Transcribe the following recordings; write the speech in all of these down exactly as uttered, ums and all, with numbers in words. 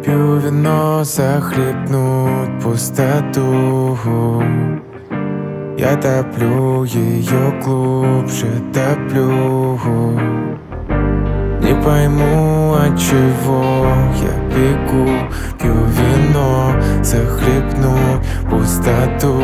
Пью вино, захлебнуть пустоту. Я топлю ее глубже, топлю. Не пойму, от чего я бегу. Пью вино, захлебнуть пустоту.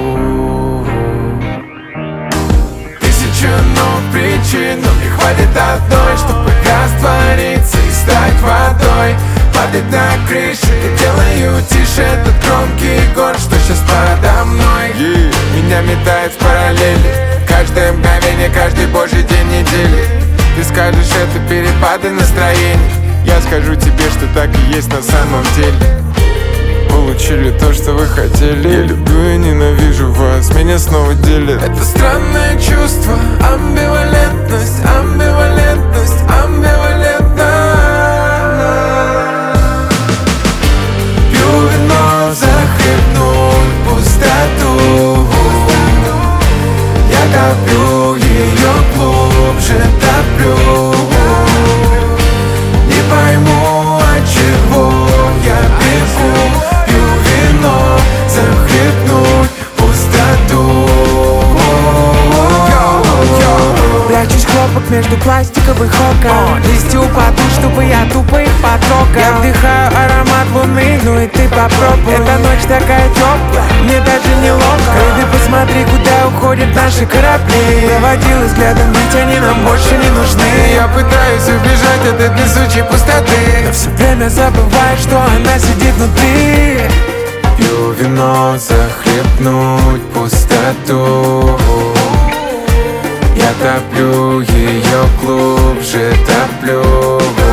Тысяча новых причин, но мне хватит одной, чтобы раствориться и стать водой. Падать на крыше, я делаю тише этот громкий гор, что сейчас подо мной. yeah. Меня метает в параллели, каждое мгновение, каждый божий день недели. Ты скажешь, это перепады настроений, я скажу тебе, что так и есть на самом деле. Получили то, что вы хотели. Я люблю и ненавижу вас, меня снова делят. Это странное чувство, амбивалентность, амбивалентность, амбивалентность. Пью вино, захлебнуть пустоту. Я топлю ее глубже, топлю. Не пойму, от чего я бегу. Пью вино, захлебнуть пустоту. Прячусь хлопок между пластиковых окон. Листья упадут, чтобы я тупо их потрогал. Я вдыхаю аромат луны, ну и ты попробуй. Эта ночь такая теплая, мне даже неловко. И ты посмотри, куда уходят наши корабли. Проводил взглядом, ведь они нам больше не нужны. Я пытаюсь убежать от этой сучьей пустоты, но все время забываю, что она сидит внутри. Пью вино, захлебнуть пустоту. Я топлю ее глубже, топлю.